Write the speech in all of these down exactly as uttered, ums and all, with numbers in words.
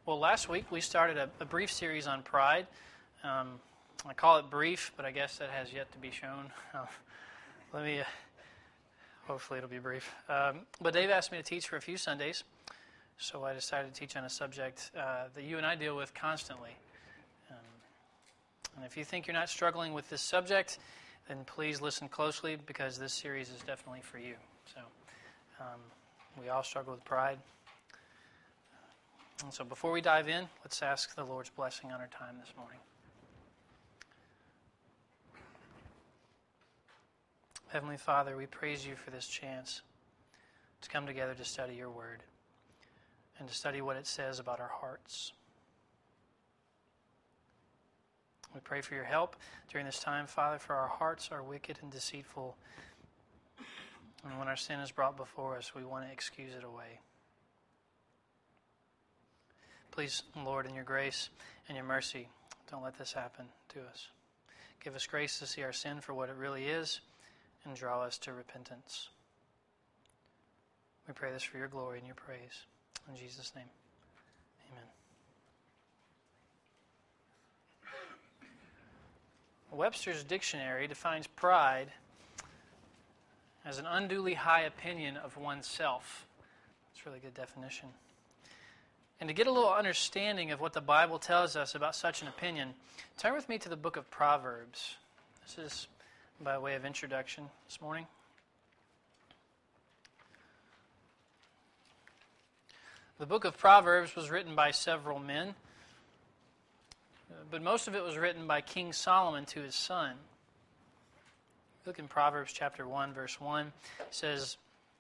Well, last week we started a, a brief series on pride. Um, I call it brief, but I guess that has yet to be shown. Uh, let me, uh, hopefully it'll be brief. Um, but Dave asked me to teach for a few Sundays, so I decided to teach on a subject uh, that you and I deal with constantly. Um, and if you think you're not struggling with this subject, then please listen closely, because this series is definitely for you. So um, we all struggle with pride. And so before we dive in, let's ask the Lord's blessing on our time this morning. Heavenly Father, we praise you for this chance to come together to study your word and to study what it says about our hearts. We pray for your help during this time, Father, for our hearts are wicked and deceitful. And when our sin is brought before us, we want to excuse it away. Please, Lord, in your grace and your mercy, don't let this happen to us. Give us grace to see our sin for what it really is and draw us to repentance. We pray this for your glory and your praise. In Jesus' name, amen. Webster's dictionary defines pride as an unduly high opinion of oneself. That's a really good definition. And to get a little understanding of what the Bible tells us about such an opinion, turn with me to the book of Proverbs. This is by way of introduction this morning. The book of Proverbs was written by several men, but most of it was written by King Solomon to his son. Look in Proverbs chapter one, verse one. It says,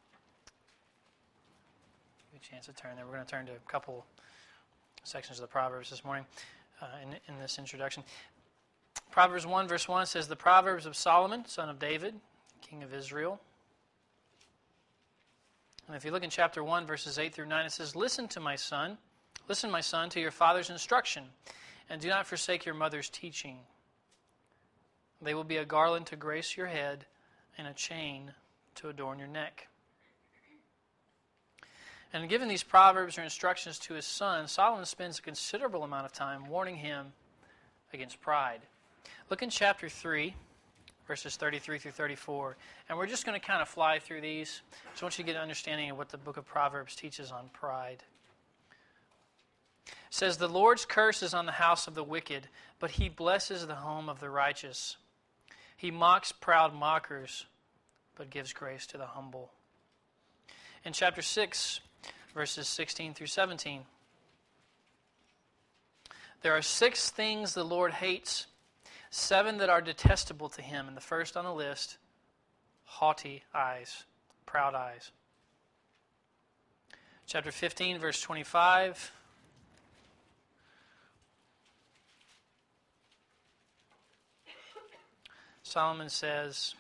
give you a chance to turn there. We're going to turn to a couple sections of the Proverbs this morning uh, in, in this introduction. Proverbs one, verse one says, the Proverbs of Solomon, son of David, king of Israel. And if you look in chapter one, verses eight through nine, it says, listen to my son, listen, my son, to your father's instruction, and do not forsake your mother's teaching. They will be a garland to grace your head and a chain to adorn your neck. And given these proverbs or instructions to his son, Solomon spends a considerable amount of time warning him against pride. Look in chapter three, verses thirty-three through thirty-four. And we're just going to kind of fly through these. I just want you to get an understanding of what the book of Proverbs teaches on pride. It says, the Lord's curse is on the house of the wicked, but he blesses the home of the righteous. He mocks proud mockers, but gives grace to the humble. In chapter six, verses sixteen through seventeen, there are six things the Lord hates, seven that are detestable to him. And the first on the list, haughty eyes, proud eyes. Chapter fifteen, verse twenty-five. Solomon says,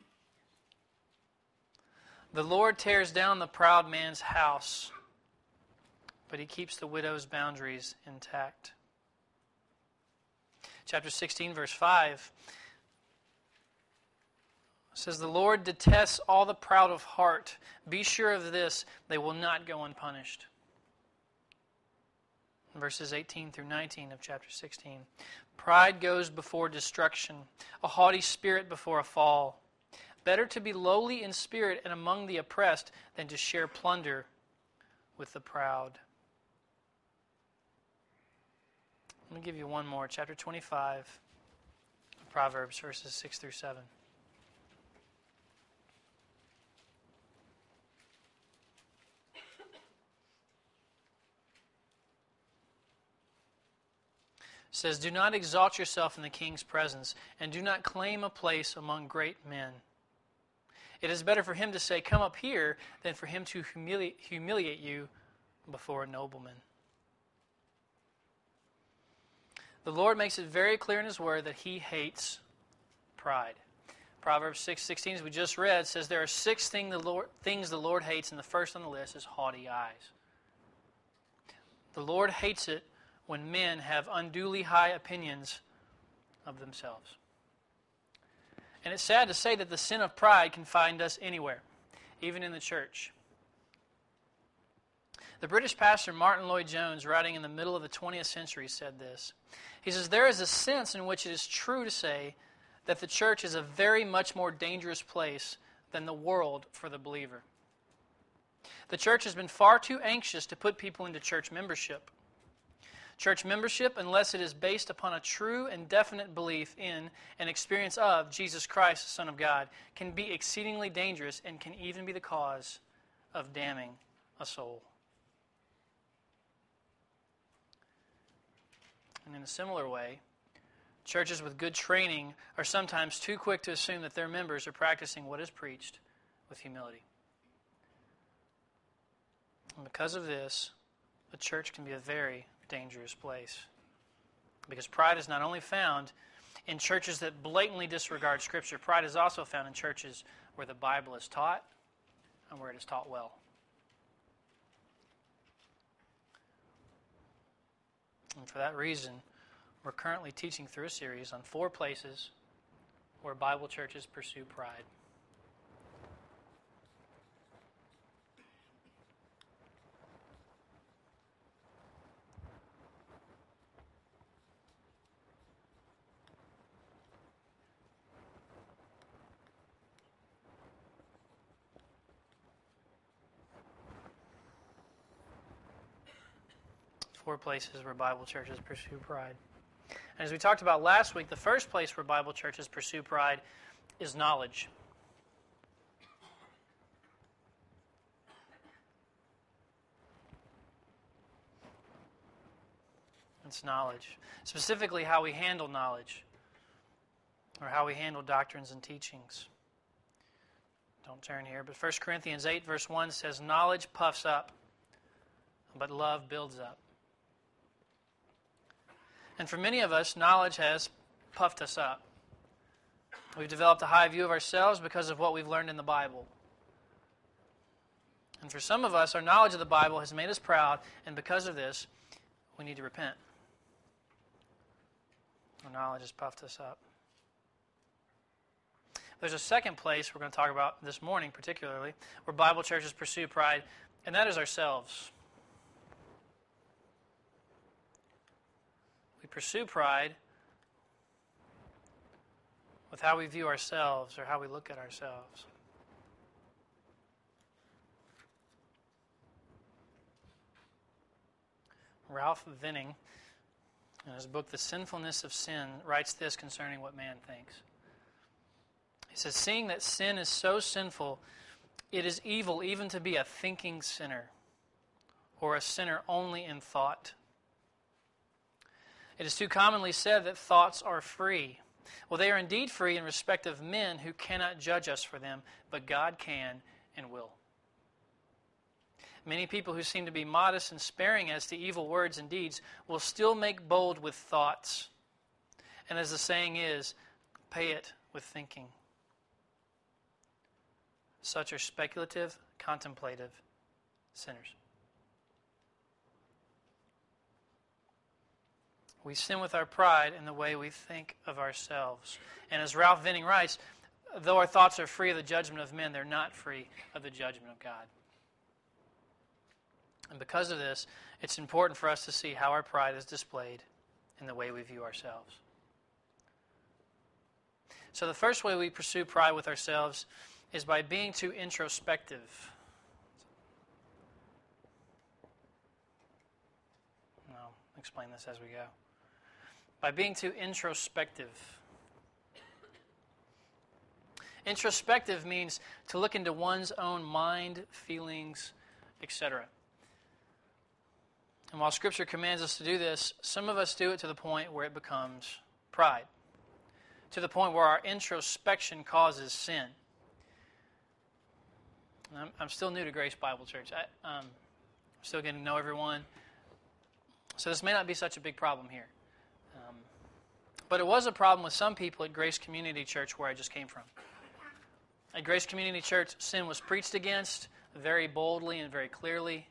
the Lord tears down the proud man's house, but he keeps the widow's boundaries intact. Chapter sixteen, verse five says, the Lord detests all the proud of heart. Be sure of this, they will not go unpunished. Verses eighteen through nineteen of chapter sixteen. Pride goes before destruction, a haughty spirit before a fall. Better to be lowly in spirit and among the oppressed than to share plunder with the proud. Let me give you one more. Chapter twenty-five, Proverbs, verses six through seven. It says, do not exalt yourself in the king's presence, and do not claim a place among great men. It is better for him to say, come up here, than for him to humili- humiliate you before a nobleman. The Lord makes it very clear in his word that he hates pride. Proverbs six sixteen, as we just read, says there are six thing the Lord, things the Lord hates, and the first on the list is haughty eyes. The Lord hates it when men have unduly high opinions of themselves. And it's sad to say that the sin of pride can find us anywhere, even in the church. The British pastor Martin Lloyd-Jones, writing in the middle of the twentieth century, said this. He says, "There is a sense in which it is true to say that the church is a very much more dangerous place than the world for the believer. The church has been far too anxious to put people into church membership. Church membership, unless it is based upon a true and definite belief in and experience of Jesus Christ, the Son of God, can be exceedingly dangerous and can even be the cause of damning a soul." And in a similar way, churches with good training are sometimes too quick to assume that their members are practicing what is preached with humility. And because of this, a church can be a very dangerous place. Because pride is not only found in churches that blatantly disregard Scripture, pride is also found in churches where the Bible is taught and where it is taught well. And for that reason, we're currently teaching through a series on four places where Bible churches pursue pride. Four places where Bible churches pursue pride. And as we talked about last week, the first place where Bible churches pursue pride is knowledge. It's knowledge. Specifically, how we handle knowledge, or how we handle doctrines and teachings. Don't turn here, but First Corinthians eight verse one says, "Knowledge puffs up, but love builds up." And for many of us, knowledge has puffed us up. We've developed a high view of ourselves because of what we've learned in the Bible. And for some of us, our knowledge of the Bible has made us proud, and because of this, we need to repent. Our knowledge has puffed us up. There's a second place we're going to talk about this morning, particularly, where Bible churches pursue pride, and that is ourselves. We pursue pride with how we view ourselves or how we look at ourselves. Ralph Venning, in his book, The Sinfulness of Sin, writes this concerning what man thinks. He says, "Seeing that sin is so sinful, it is evil even to be a thinking sinner, or a sinner only in thought. It is too commonly said that thoughts are free. Well, they are indeed free in respect of men who cannot judge us for them, but God can and will. Many people who seem to be modest and sparing as to evil words and deeds will still make bold with thoughts. And as the saying is, pay it with thinking. Such are speculative, contemplative sinners." We sin with our pride in the way we think of ourselves. And as Ralph Venning writes, though our thoughts are free of the judgment of men, they're not free of the judgment of God. And because of this, it's important for us to see how our pride is displayed in the way we view ourselves. So the first way we pursue pride with ourselves is by being too introspective. I'll explain this as we go. By being too introspective. Introspective means to look into one's own mind, feelings, et cetera. And while Scripture commands us to do this, some of us do it to the point where it becomes pride, to the point where our introspection causes sin. I'm, I'm still new to Grace Bible Church. I, um, I'm still getting to know everyone. So this may not be such a big problem here. Um, but it was a problem with some people at Grace Community Church where I just came from. At Grace Community Church, sin was preached against very boldly and very clearly.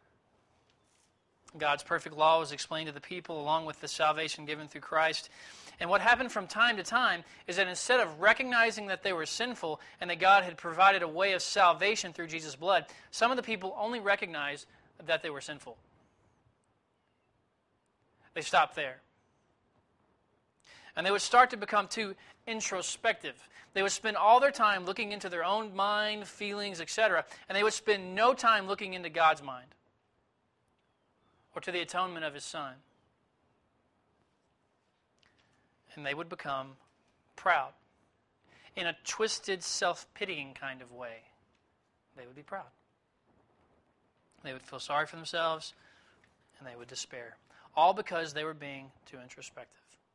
God's perfect law was explained to the people along with the salvation given through Christ. And what happened from time to time is that instead of recognizing that they were sinful and that God had provided a way of salvation through Jesus' blood, some of the people only recognized that they were sinful. They stopped there. And they would start to become too introspective. They would spend all their time looking into their own mind, feelings, et cetera, and they would spend no time looking into God's mind or to the atonement of His Son. And they would become proud. In a twisted, self-pitying kind of way, they would be proud. They would feel sorry for themselves, and they would despair. All because they were being too introspective.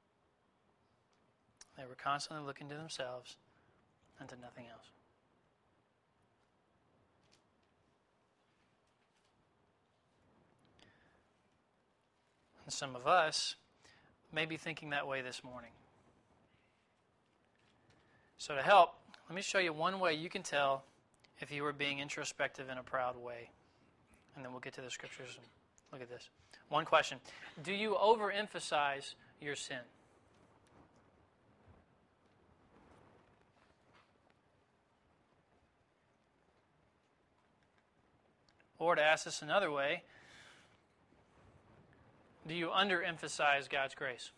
They were constantly looking to themselves and to nothing else. And some of us may be thinking that way this morning. So to help, let me show you one way you can tell if you were being introspective in a proud way. And then we'll get to the scriptures and look at this. One question. Do you overemphasize your sin? Or to ask this another way, do you underemphasize God's grace?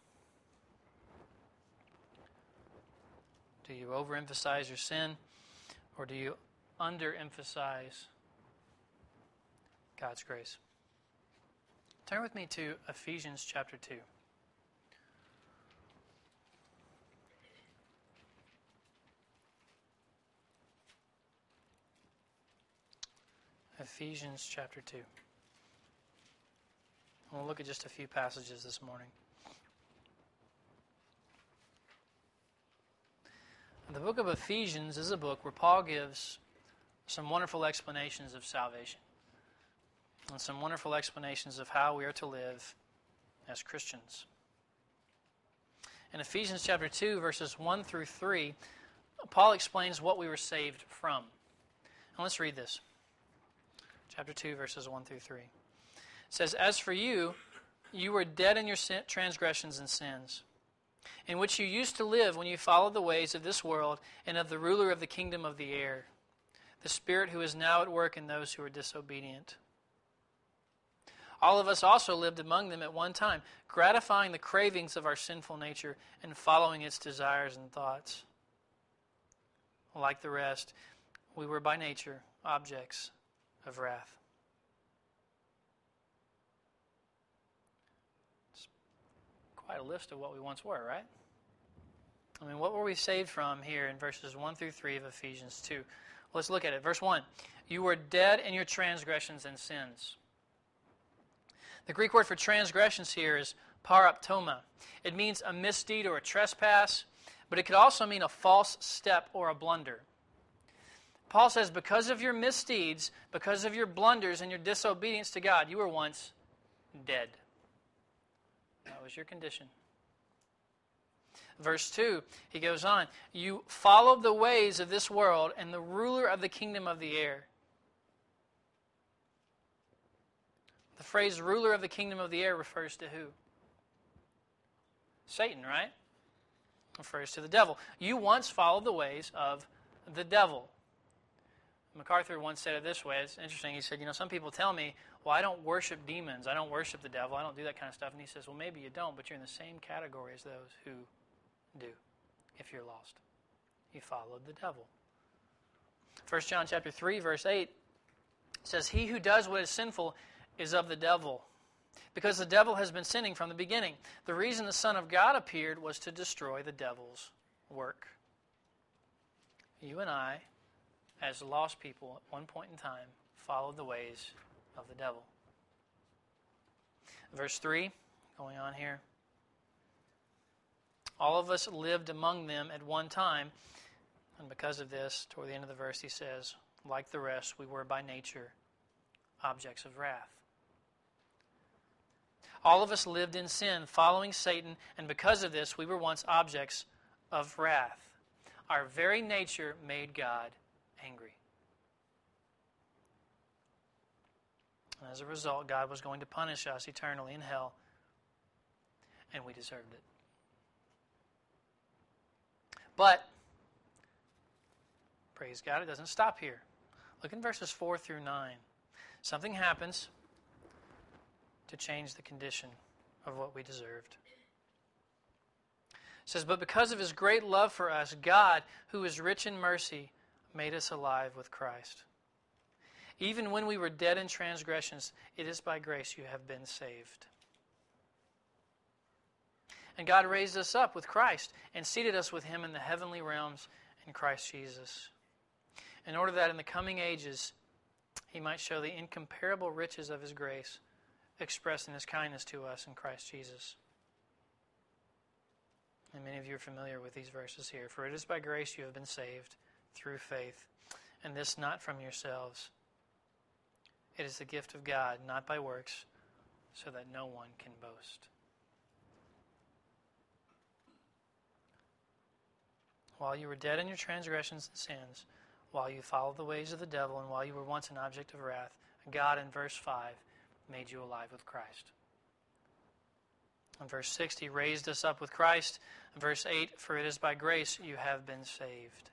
Do you overemphasize your sin, or do you underemphasize God's grace? Turn with me to Ephesians chapter two. Ephesians chapter two. We'll look at just a few passages this morning. The book of Ephesians is a book where Paul gives some wonderful explanations of salvation and some wonderful explanations of how we are to live as Christians. In Ephesians chapter two, verses one through three, Paul explains what we were saved from. And let's read this. Chapter two, verses one through three. It says, "As for you, you were dead in your sin, transgressions and sins, in which you used to live when you followed the ways of this world and of the ruler of the kingdom of the air, the spirit who is now at work in those who are disobedient. All of us also lived among them at one time, gratifying the cravings of our sinful nature and following its desires and thoughts. Like the rest, we were by nature objects of wrath." It's quite a list of what we once were, right? I mean, what were we saved from here in verses one through three of Ephesians two? Let's look at it. Verse one, "You were dead in your transgressions and sins." The Greek word for transgressions here is paraptoma. It means a misdeed or a trespass, but it could also mean a false step or a blunder. Paul says, because of your misdeeds, because of your blunders and your disobedience to God, you were once dead. That was your condition. Verse two, he goes on, "You followed the ways of this world and the ruler of the kingdom of the air." The phrase ruler of the kingdom of the air refers to who? Satan, right? Refers to the devil. You once followed the ways of the devil. MacArthur once said it this way. It's interesting. He said, you know, some people tell me, well, I don't worship demons. I don't worship the devil. I don't do that kind of stuff. And he says, well, maybe you don't, but you're in the same category as those who do if you're lost. You followed the devil. First John chapter three, verse eight says, "He who does what is sinful is of the devil, because the devil has been sinning from the beginning. The reason the Son of God appeared was to destroy the devil's work." You and I, as lost people at one point in time, followed the ways of the devil. Verse three, going on here. "All of us lived among them at one time," and because of this, toward the end of the verse, he says, "Like the rest, we were by nature objects of wrath." All of us lived in sin, following Satan, and because of this, we were once objects of wrath. Our very nature made God angry. And as a result, God was going to punish us eternally in hell, and we deserved it. But, praise God, it doesn't stop here. Look in verses four through nine. Something happens to change the condition of what we deserved. It says, but because of his great love for us, God, who is rich in mercy, made us alive with Christ. Even when we were dead in transgressions, it is by grace you have been saved. And God raised us up with Christ and seated us with him in the heavenly realms in Christ Jesus, in order that in the coming ages he might show the incomparable riches of his grace expressed in his kindness to us in Christ Jesus. And many of you are familiar with these verses here. For it is by grace you have been saved through faith, and this not from yourselves. It is the gift of God, not by works, so that no one can boast. While you were dead in your transgressions and sins, while you followed the ways of the devil, and while you were once an object of wrath, God, in verse five, made you alive with Christ. In verse six, he raised us up with Christ. In verse eight, for it is by grace you have been saved.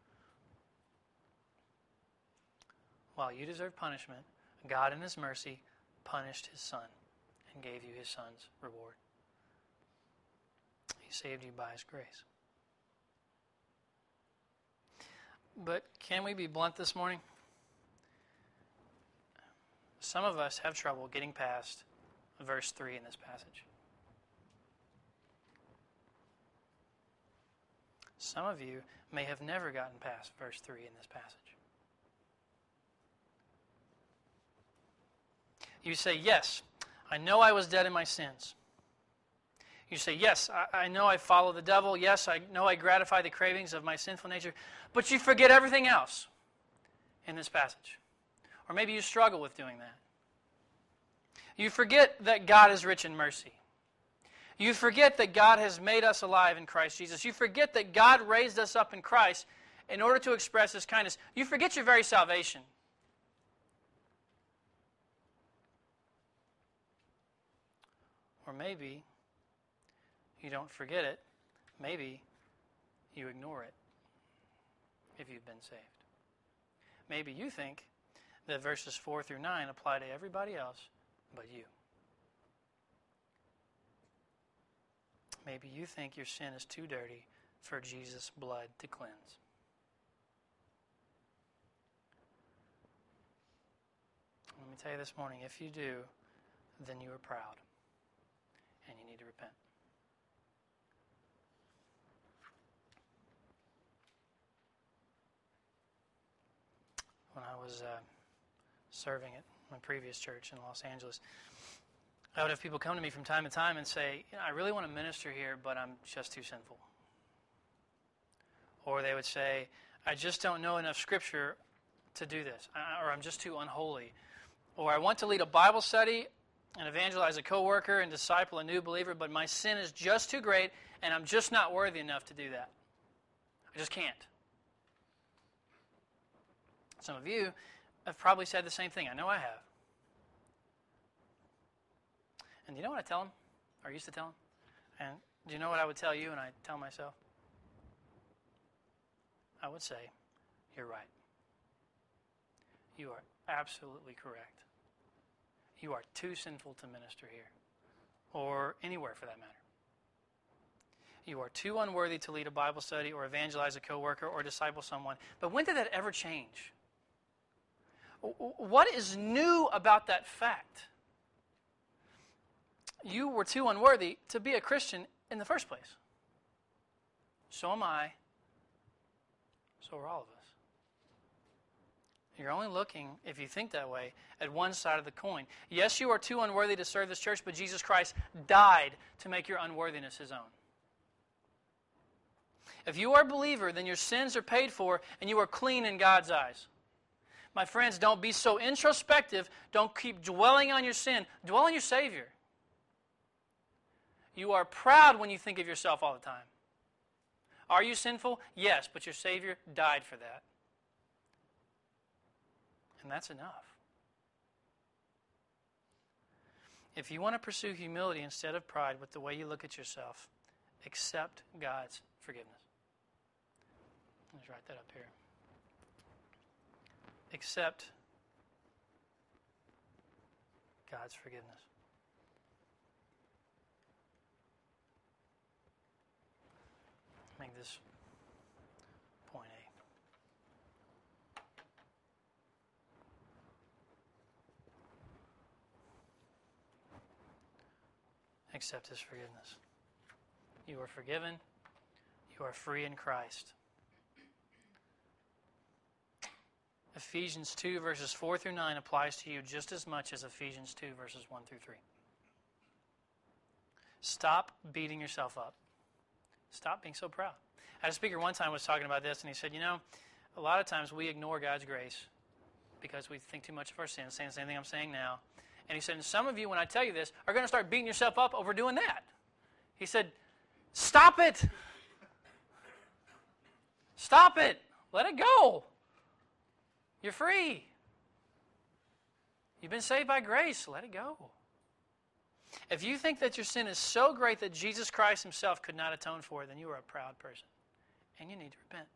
While you deserved punishment, God in his mercy punished his Son and gave you his Son's reward. He saved you by his grace. But can we be blunt this morning? Some of us have trouble getting past verse three in this passage. Some of you may have never gotten past verse three in this passage. You say, yes, I know I was dead in my sins. You say, yes, I, I know I follow the devil. Yes, I know I gratify the cravings of my sinful nature. But you forget everything else in this passage. Or maybe you struggle with doing that. You forget that God is rich in mercy. You forget that God has made us alive in Christ Jesus. You forget that God raised us up in Christ in order to express his kindness. You forget your very salvation. Or maybe you don't forget it. Maybe you ignore it if you've been saved. Maybe you think that verses four through nine apply to everybody else but you. Maybe you think your sin is too dirty for Jesus' blood to cleanse. Let me tell you this morning, if you do, then you are proud and you need to repent. When I was uh, serving at my previous church in Los Angeles, I would have people come to me from time to time and say, you know, I really want to minister here, but I'm just too sinful. Or they would say, I just don't know enough Scripture to do this, or I'm just too unholy. Or I want to lead a Bible study and evangelize a coworker and disciple a new believer, but my sin is just too great, and I'm just not worthy enough to do that. I just can't. Some of you have probably said the same thing. I know I have. And do you know what I tell them? Or used to tell them? And do you know what I would tell you and I tell myself? I would say, you're right. You are absolutely correct. You are too sinful to minister here, or anywhere for that matter. You are too unworthy to lead a Bible study or evangelize a coworker or disciple someone. But when did that ever change? What is new about that fact? You were too unworthy to be a Christian in the first place. So am I. So are all of us. You're only looking, if you think that way, at one side of the coin. Yes, you are too unworthy to serve this church, but Jesus Christ died to make your unworthiness his own. If you are a believer, then your sins are paid for and you are clean in God's eyes. My friends, don't be so introspective. Don't keep dwelling on your sin. Dwell on your Savior. You are proud when you think of yourself all the time. Are you sinful? Yes, but your Savior died for that. And that's enough. If you want to pursue humility instead of pride with the way you look at yourself, accept God's forgiveness. Let's write that up here. Accept God's forgiveness. this point A. Accept His forgiveness. You are forgiven. You are free in Christ. Ephesians two, verses four through nine applies to you just as much as Ephesians two, verses one through three. Stop beating yourself up. Stop being so proud. I had a speaker one time was talking about this, and he said, you know, a lot of times we ignore God's grace because we think too much of our sins, saying the same thing I'm saying now. And he said, and some of you, when I tell you this, are going to start beating yourself up over doing that. He said, stop it. Stop it. Let it go. You're free. You've been saved by grace. Let it go. If you think that your sin is so great that Jesus Christ Himself could not atone for it, then you are a proud person. And you need to repent.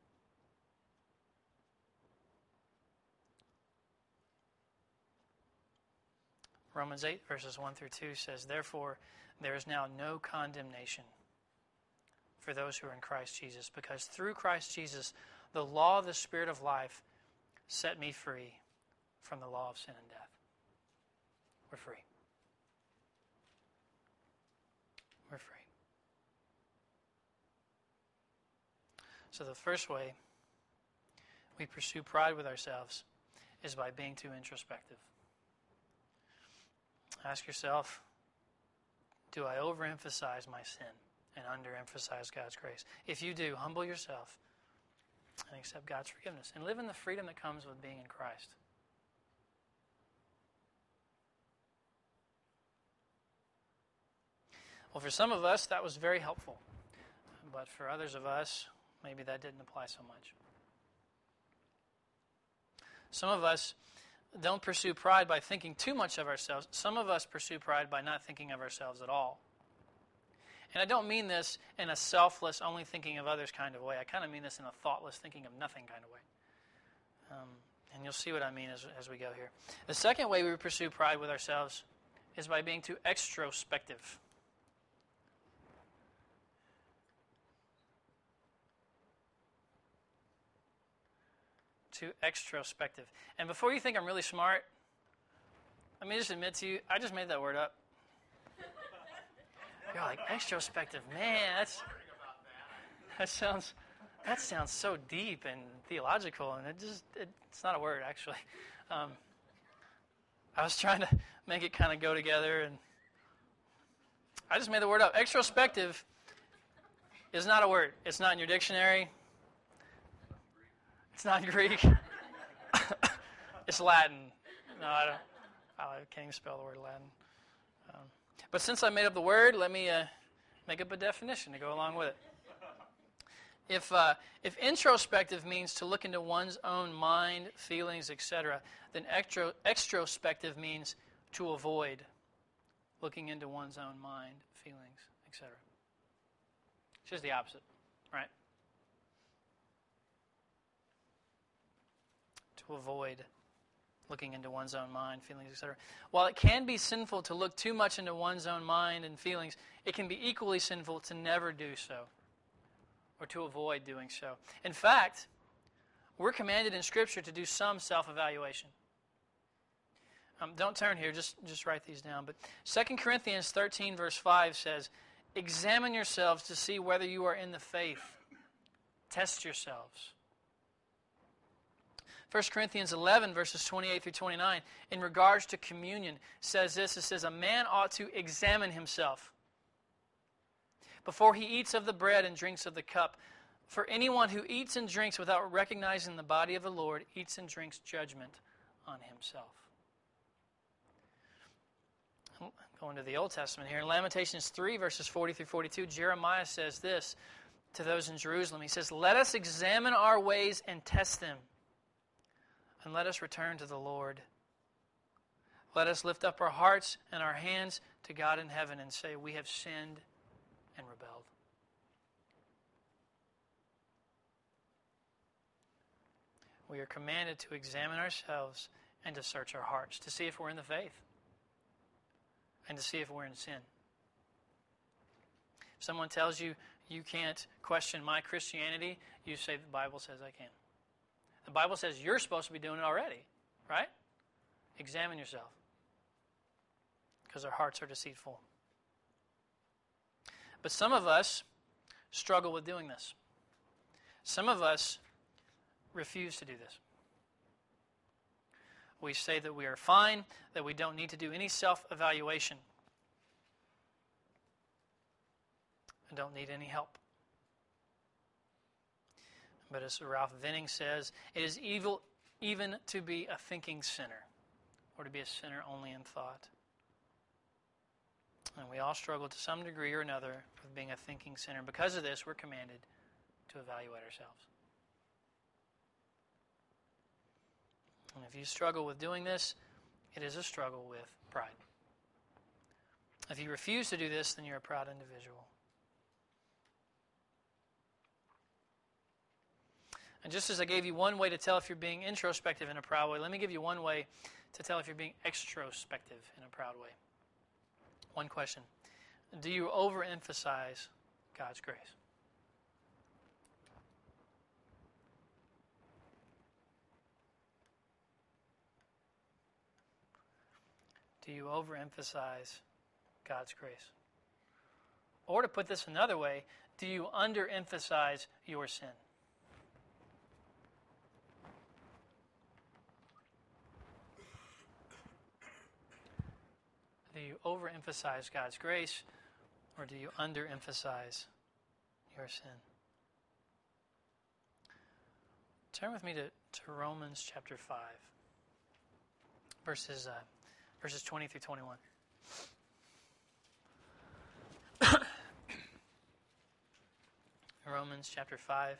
Romans eight, verses one through two says, therefore, there is now no condemnation for those who are in Christ Jesus, because through Christ Jesus, the law of the Spirit of life set me free from the law of sin and death. We're free. We're free. So the first way we pursue pride with ourselves is by being too introspective. Ask yourself, do I overemphasize my sin and underemphasize God's grace? If you do, humble yourself and accept God's forgiveness and live in the freedom that comes with being in Christ. Well, for some of us, that was very helpful. But for others of us, maybe that didn't apply so much. Some of us don't pursue pride by thinking too much of ourselves. Some of us pursue pride by not thinking of ourselves at all. And I don't mean this in a selfless, only thinking of others kind of way. I kind of mean this in a thoughtless, thinking of nothing kind of way. Um, and you'll see what I mean as, as we go here. The second way we pursue pride with ourselves is by being too extrospective. Too extrospective. And before you think I'm really smart, let me just admit to you, I just made that word up. You're like, extrospective, man, that's that sounds that sounds so deep and theological, and it just it, it's not a word actually. Um, I was trying to make it kind of go together, and I just made the word up. Extrospective is not a word. It's not in your dictionary. It's not Greek. It's Latin. No, I don't. I can't even spell the word Latin. Um, but since I made up the word, let me uh, make up a definition to go along with it. If uh, if introspective means to look into one's own mind, feelings, et cetera, then extro, extrospective means to avoid looking into one's own mind, feelings, et cetera. It's just the opposite, right? To avoid looking into one's own mind, feelings, et cetera. While it can be sinful to look too much into one's own mind and feelings, it can be equally sinful to never do so or to avoid doing so. In fact, we're commanded in Scripture to do some self-evaluation. Um, don't turn here, just, just write these down. But Second Corinthians thirteen, verse five says, examine yourselves to see whether you are in the faith. Test yourselves. First Corinthians eleven, verses twenty-eight through twenty-nine, in regards to communion, says this. It says, a man ought to examine himself before he eats of the bread and drinks of the cup. For anyone who eats and drinks without recognizing the body of the Lord eats and drinks judgment on himself. Going to the Old Testament here. In Lamentations three, verses forty through forty-two, Jeremiah says this to those in Jerusalem. He says, let us examine our ways and test them, and let us return to the Lord. Let us lift up our hearts and our hands to God in heaven and say, we have sinned and rebelled. We are commanded to examine ourselves and to search our hearts, to see if we're in the faith and to see if we're in sin. If someone tells you You can't question my Christianity. You say the Bible says I can. The Bible says you're supposed to be doing it already, right? Examine yourself, because our hearts are deceitful. But some of us struggle with doing this. Some of us refuse to do this. We say that we are fine, that we don't need to do any self-evaluation, and don't need any help. But as Ralph Venning says, it is evil even to be a thinking sinner, or to be a sinner only in thought. And we all struggle to some degree or another with being a thinking sinner. Because of this, we're commanded to evaluate ourselves. And if you struggle with doing this, it is a struggle with pride. If you refuse to do this, then you're a proud individual. And just as I gave you one way to tell if you're being introspective in a proud way, let me give you one way to tell if you're being extrospective in a proud way. One question. Do you overemphasize God's grace? Do you overemphasize God's grace? Or to put this another way, do you underemphasize your sin? Do you overemphasize God's grace, or do you underemphasize your sin? Turn with me to, to Romans chapter five, verses, uh, verses twenty through twenty-one. Romans chapter five,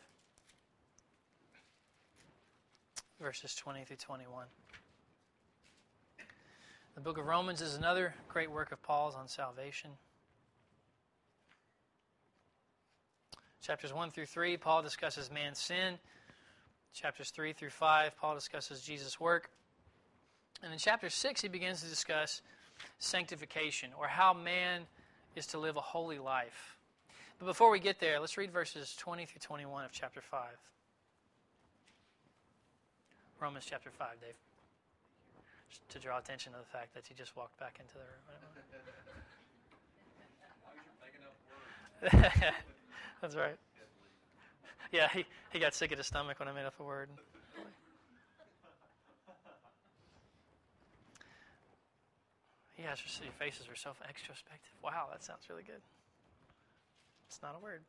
verses twenty through twenty-one. The book of Romans is another great work of Paul's on salvation. Chapters one through three, Paul discusses man's sin. Chapters three through five, Paul discusses Jesus' work. And in chapter six, he begins to discuss sanctification, or how man is to live a holy life. But before we get there, let's read verses twenty through twenty-one of chapter five. Romans chapter five, Dave. Just to draw attention to the fact that you just walked back into the room. That's right. Yeah, he, he got sick at his stomach when I made up a word. Yeah, your faces are so extrospective. Wow, that sounds really good. It's not a word.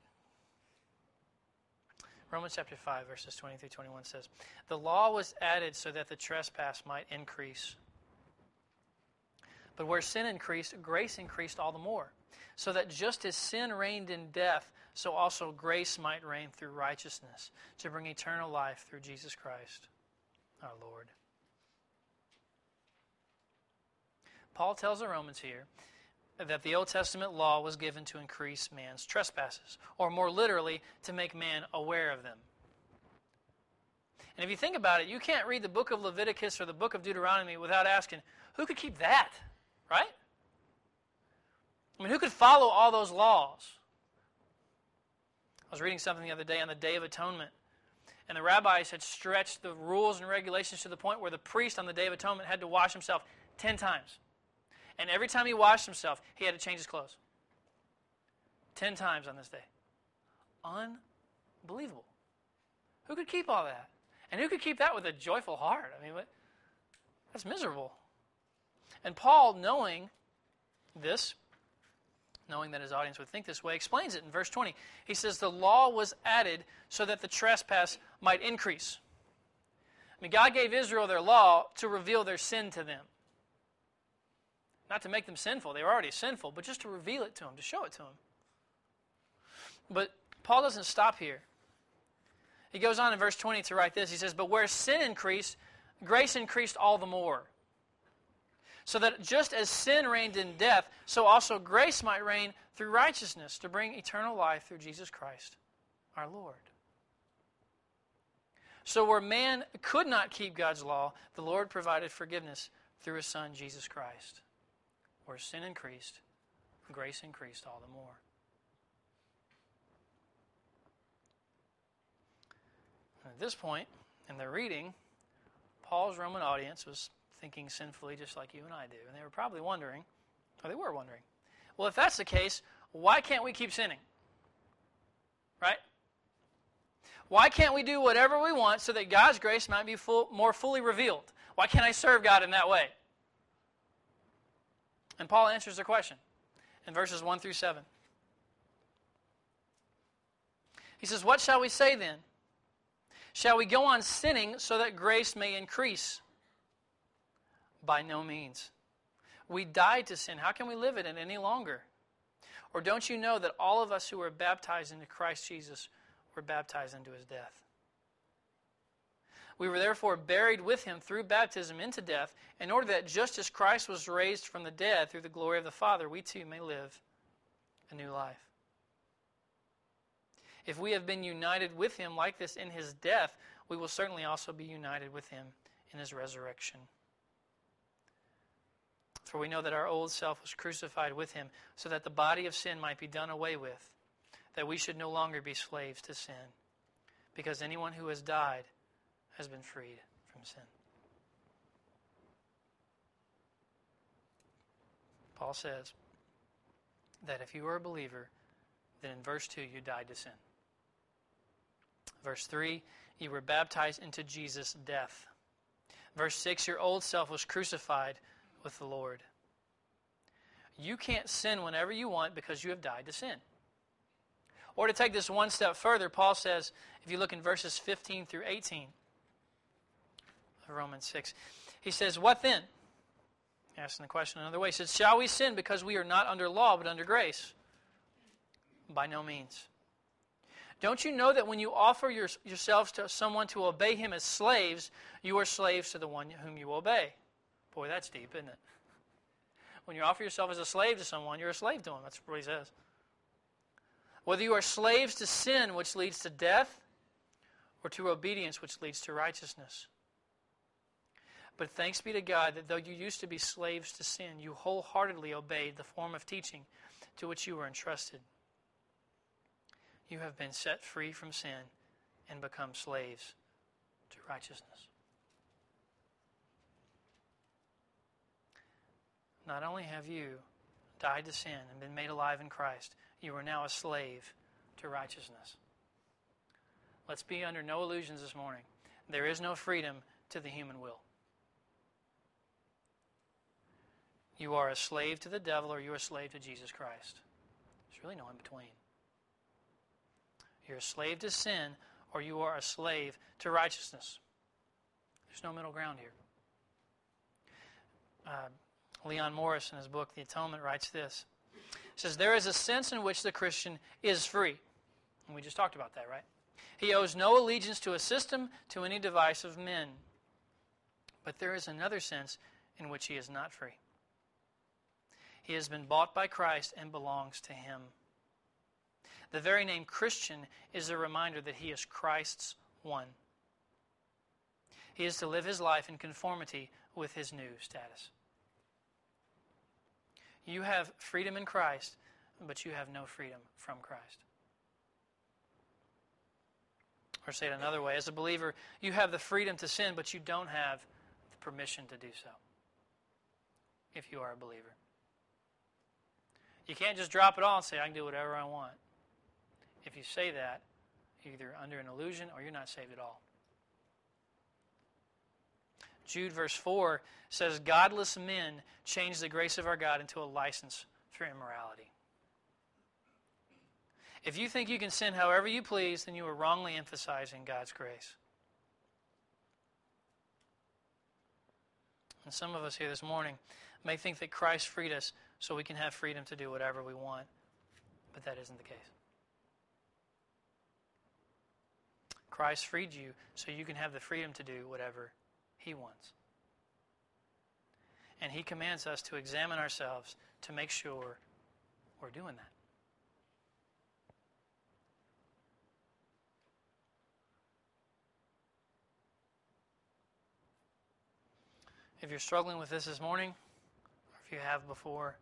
Romans chapter five, verses twenty through twenty-one says, "The law was added so that the trespass might increase. But where sin increased, grace increased all the more, so that just as sin reigned in death, so also grace might reign through righteousness, to bring eternal life through Jesus Christ, our Lord." Paul tells the Romans here that the Old Testament law was given to increase man's trespasses, or more literally, to make man aware of them. And if you think about it, you can't read the book of Leviticus or the book of Deuteronomy without asking, who could keep that? Right? I mean, who could follow all those laws? I was reading something the other day on the Day of Atonement, and the rabbis had stretched the rules and regulations to the point where the priest on the Day of Atonement had to wash himself ten times. And every time he washed himself, he had to change his clothes. Ten times on this day. Unbelievable. Who could keep all that? And who could keep that with a joyful heart? I mean, what, that's miserable. And Paul, knowing this, knowing that his audience would think this way, explains it in verse twenty. He says, the law was added so that the trespass might increase. I mean, God gave Israel their law to reveal their sin to them. Not to make them sinful. They were already sinful, but just to reveal it to them, to show it to them. But Paul doesn't stop here. He goes on in verse twenty to write this. He says, but where sin increased, grace increased all the more. So that just as sin reigned in death, so also grace might reign through righteousness, to bring eternal life through Jesus Christ, our Lord. So where man could not keep God's law, the Lord provided forgiveness through His Son, Jesus Christ. Where sin increased, grace increased all the more. this point in their reading, Paul's Roman audience was thinking sinfully just like you and I do. And they were probably wondering, or they were wondering, well, if that's the case, why can't we keep sinning? Right? Why can't we do whatever we want so that God's grace might be full, more fully revealed? Why can't I serve God in that way? And Paul answers their question in verses one through seven. He says, what shall we say then? Shall we go on sinning so that grace may increase? By no means. We died to sin. How can we live in it any longer? Or don't you know that all of us who were baptized into Christ Jesus were baptized into his death? We were therefore buried with him through baptism into death, in order that just as Christ was raised from the dead through the glory of the Father, we too may live a new life. If we have been united with him like this in his death, we will certainly also be united with him in his resurrection. For we know that our old self was crucified with him, so that the body of sin might be done away with, that we should no longer be slaves to sin, because anyone who has died has been freed from sin. Paul says that if you are a believer, then in verse two you died to sin. Verse three, you were baptized into Jesus' death. Verse six, your old self was crucified with the Lord. You can't sin whenever you want because you have died to sin. Or to take this one step further, Paul says, if you look in verses fifteen through eighteen of Romans six, he says, what then? Asking the question another way. He says, shall we sin because we are not under law but under grace? By no means. Don't you know that when you offer your, yourselves to someone to obey him as slaves, you are slaves to the one whom you obey? Boy, that's deep, isn't it? When you offer yourself as a slave to someone, you're a slave to him. That's what he says. Whether you are slaves to sin, which leads to death, or to obedience, which leads to righteousness. But thanks be to God that though you used to be slaves to sin, you wholeheartedly obeyed the form of teaching to which you were entrusted. You have been set free from sin and become slaves to righteousness. Not only have you died to sin and been made alive in Christ, you are now a slave to righteousness. Let's be under no illusions this morning. There is no freedom to the human will. You are a slave to the devil or you are a slave to Jesus Christ. There's really no in between. You're a slave to sin or you are a slave to righteousness. There's no middle ground here. Uh, Leon Morris, in his book, The Atonement, writes this. He says, there is a sense in which the Christian is free. And we just talked about that, right? He owes no allegiance to a system, to any device of men. But there is another sense in which he is not free. He has been bought by Christ and belongs to him. The very name Christian is a reminder that he is Christ's one. He is to live his life in conformity with his new status. You have freedom in Christ, but you have no freedom from Christ. Or say it another way, as a believer, you have the freedom to sin, but you don't have the permission to do so, if you are a believer. You can't just drop it all and say, I can do whatever I want. If you say that, you're either under an illusion or you're not saved at all. Jude verse four says, godless men change the grace of our God into a license for immorality. If you think you can sin however you please, then you are wrongly emphasizing God's grace. And some of us here this morning may think that Christ freed us so we can have freedom to do whatever we want, but that isn't the case. Christ freed you so you can have the freedom to do whatever he wants. And he commands us to examine ourselves to make sure we're doing that. If you're struggling with this this morning, or if you have before,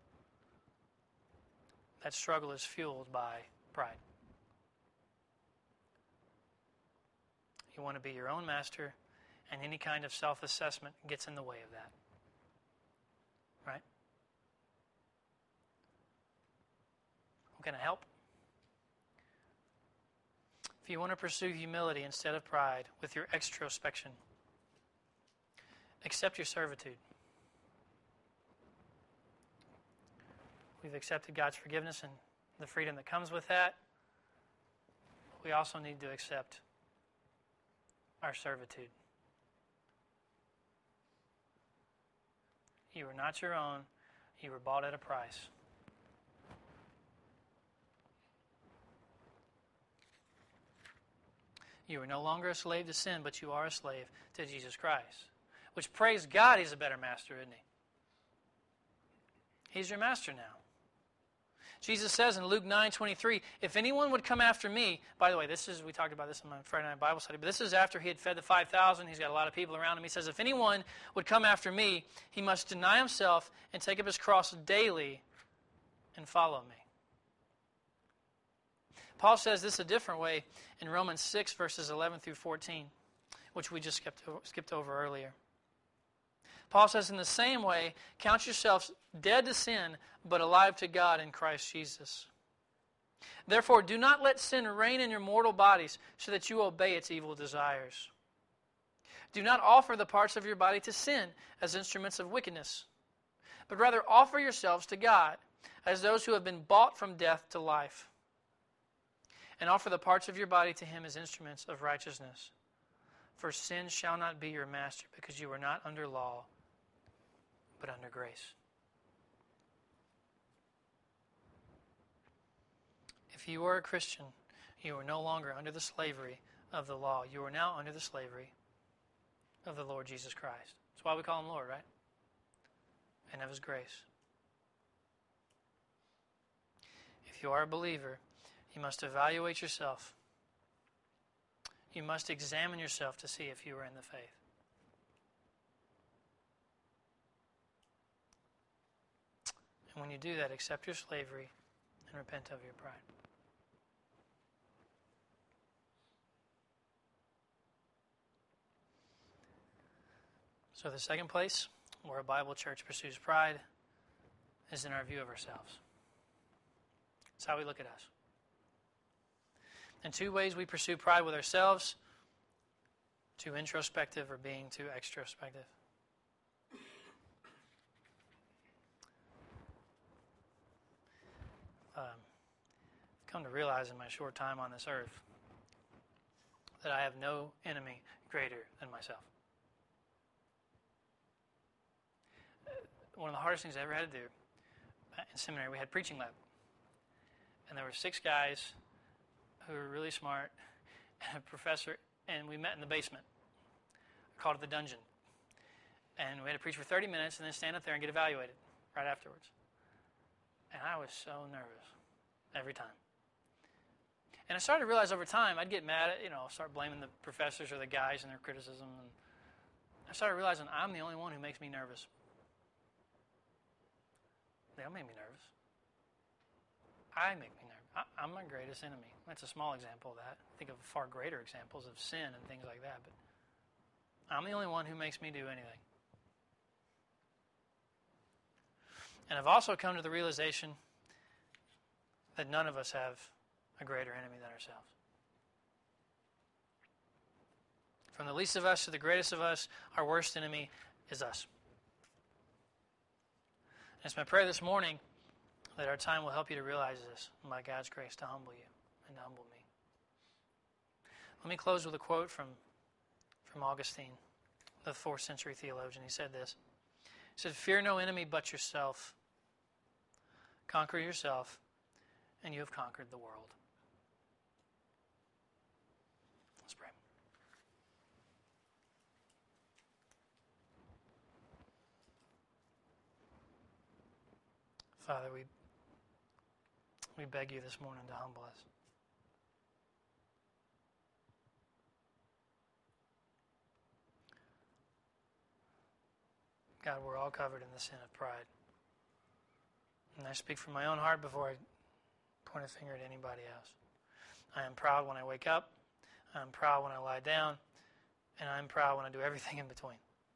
that struggle is fueled by pride. You want to be your own master, and any kind of self-assessment gets in the way of that. Right? Well, can I help? If you want to pursue humility instead of pride with your extrospection, accept your servitude. We've accepted God's forgiveness and the freedom that comes with that. We also need to accept our servitude. You are not your own. You were bought at a price. You are no longer a slave to sin, but you are a slave to Jesus Christ. Which, praise God, He's a better master, isn't He? He's your master now. Jesus says in Luke nine twenty-three, if anyone would come after me, by the way, this is, we talked about this in my Friday night Bible study, but this is after He had fed the five thousand. He's got a lot of people around Him. He says, if anyone would come after me, he must deny himself and take up his cross daily and follow me. Paul says this a different way in Romans six, verses eleven through fourteen, which we just skipped, skipped over earlier. Paul says, in the same way, count yourselves dead to sin, but alive to God in Christ Jesus. Therefore, do not let sin reign in your mortal bodies, so that you obey its evil desires. Do not offer the parts of your body to sin as instruments of wickedness, but rather offer yourselves to God as those who have been bought from death to life. And offer the parts of your body to Him as instruments of righteousness. For sin shall not be your master, because you are not under law, but under grace. If you are a Christian, you are no longer under the slavery of the law. You are now under the slavery of the Lord Jesus Christ. That's why we call Him Lord, right? And of His grace. If you are a believer, you must evaluate yourself. You must examine yourself to see if you are in the faith. And when you do that, accept your slavery and repent of your pride. So the second place where a Bible church pursues pride is in our view of ourselves. It's how we look at us. And two ways we pursue pride with ourselves: too introspective or being too extrospective. Um, I've come to realize in my short time on this earth that I have no enemy greater than myself. One of the hardest things I ever had to do in seminary, we had preaching lab. And there were six guys who were really smart, and a professor, and we met in the basement. I called it the dungeon. And we had to preach for thirty minutes and then stand up there and get evaluated right afterwards. And I was so nervous every time. And I started to realize over time, I'd get mad at, you know, start blaming the professors or the guys and their criticism. And I started realizing I'm the only one who makes me nervous. They don't make me nervous. I make me nervous. I, I'm my greatest enemy. That's a small example of that. Think of far greater examples of sin and things like that. But I'm the only one who makes me do anything. And I've also come to the realization that none of us have a greater enemy than ourselves. From the least of us to the greatest of us, our worst enemy is us. And it's my prayer this morning that our time will help you to realize this, and by God's grace to humble you and to humble me. Let me close with a quote from, from Augustine, the fourth century theologian. He said this. He said, "Fear no enemy but yourself. Conquer yourself, and you have conquered the world." Let's pray. Father, we we beg you this morning to humble us. God, we're all covered in the sin of pride. And I speak from my own heart before I point a finger at anybody else. I am proud when I wake up. I am proud when I lie down. and I'm proud when I do everything in between.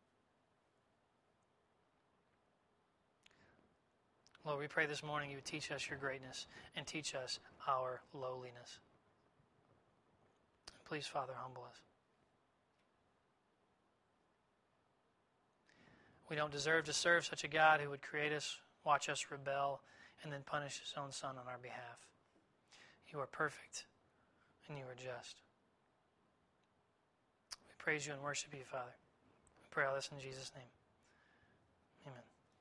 Lord, we pray this morning you would teach us your greatness and teach us our lowliness. Please, Father, humble us. We don't deserve to serve such a God who would create us, watch us rebel, and then punish his own Son on our behalf. You are perfect, and you are just. We praise you and worship you, Father. We pray all this in Jesus' name. Amen.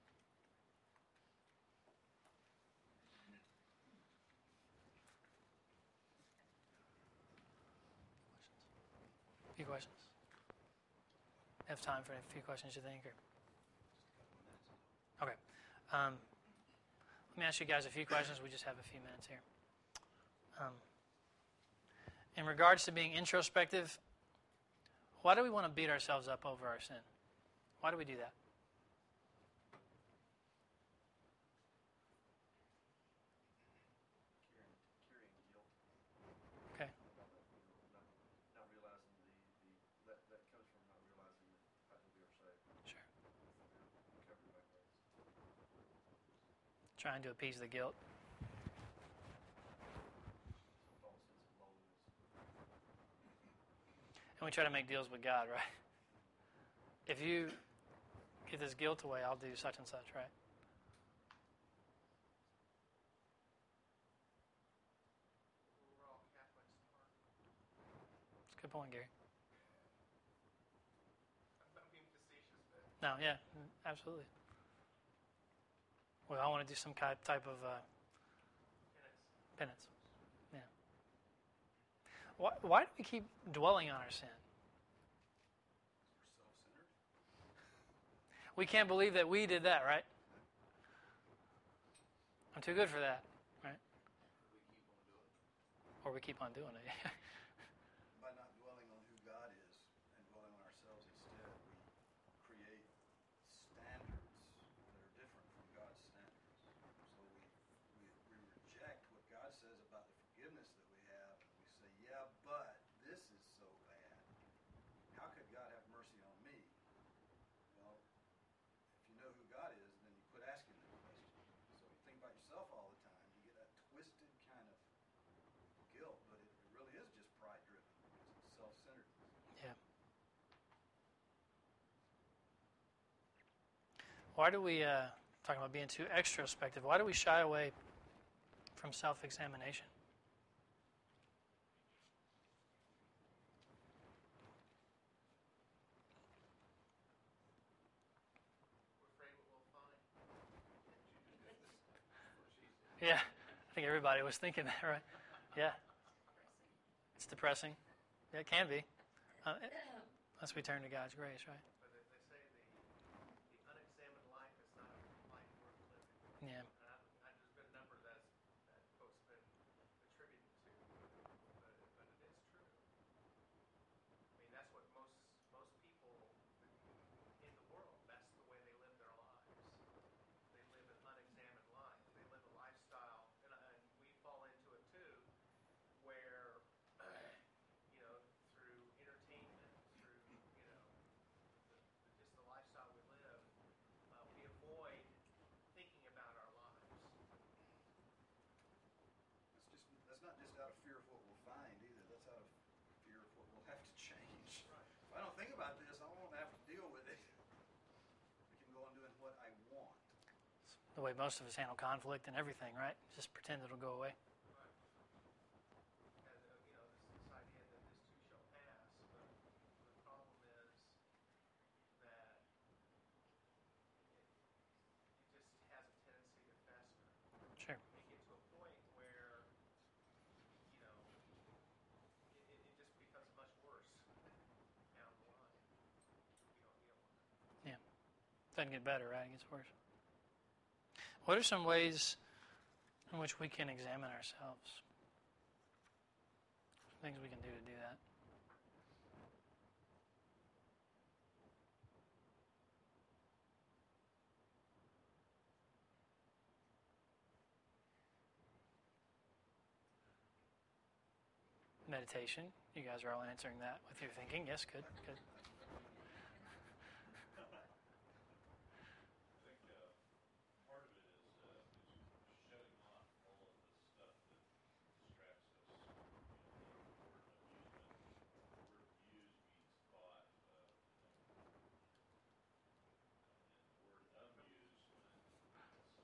A few questions? Have time for a few questions, you think? Or? Okay. Um, let me ask you guys a few questions. We just have a few minutes here. Um, in regards to being introspective, why do we want to beat ourselves up over our sin? Why do we do that? Carrying guilt. Okay. Not, not realizing the, the that, that comes from not realizing the fact that we are saved. Sure. We're covered by grace. Trying to appease the guilt. Some false sense of loneliness. And we try to make deals with God, right? If you get this guilt away, I'll do such and such, right? We're all Catholics at heart. That's a good point, Gary. I'm not being facetious, but No, yeah, absolutely. Well, I want to do some kind type of uh, penance. penance. Yeah. Why, why do we keep dwelling on our sin? We're self-centered. We can't believe that we did that, right? I'm too good for that, right? We keep on doing it. Or we keep on doing it. By not dwelling on who God is and dwelling on ourselves instead, we create standards that are different from God's standards. So we, we, we reject what God says about the forgiveness that we have, and we say, yeah, but this is so bad. How could God have mercy on me? Well, if you know who God is, then you quit asking that question. So you think about yourself all the time, you get that twisted kind of guilt, but it, it really is just pride-driven. It's self-centeredness. Yeah. Why do we, uh, talking about being too extrospective, why do we shy away from self-examination? We're afraid what we'll find. Yeah, I think everybody was thinking that, right? Yeah. It's depressing. Yeah, it can be. Uh, unless we turn to God's grace, right? But they, they say the, the unexamined life is not a life worth living. Yeah. And I, I, there's been a number of that, that quote's been attributed to, but, but it is true. I mean, that's what most most people in the world, that's the way they live their lives. They live an unexamined life. They live a lifestyle, and, and we fall into it too, where, you know, through entertainment, through, you know, the, the, just the lifestyle we live, uh, we avoid thinking about our lives. That's just that's not just out of fear of what we'll find either. That's out of fear of what we'll have to change. Right. If I don't think about this, I won't have to deal with it. I can go on doing what I want. It's the way most of us handle conflict and everything, right? Just pretend it'll go away. Right. And, uh, you know, this, this idea that this too shall pass, but the problem is that it, it just has a tendency to fester. Sure. And get to a point where, you know, it, it, it just becomes much worse down the line. You don't, you don't want that. Yeah. Doesn't get better, right? It gets worse. What are some ways in which we can examine ourselves? Some things we can do to do that. Meditation. You guys are all answering that with your thinking. Yes, good, good.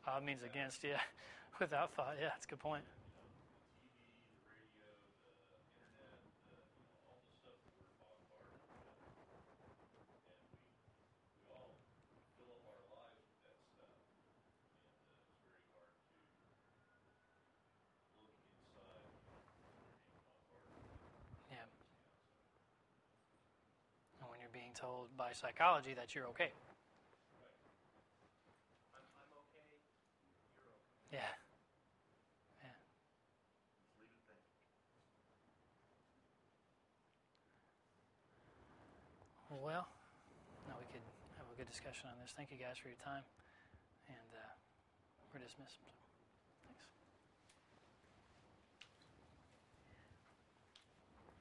Uh, means against, yeah. Without thought, yeah, that's a good point. The T V, the radio, the internet, the, you know, all the stuff that we're bombarded with, and we we all fill up our lives with that stuff, and uh, it's very hard to look inside when you're being bombarded with Yeah. what's the outside. And when you're being told by psychology that you're okay. Right. I'm, I'm okay. You're okay. Yeah. Yeah. Just leave it there. Well, now we could have a good discussion on this. Thank you guys for your time. And uh, we're dismissed.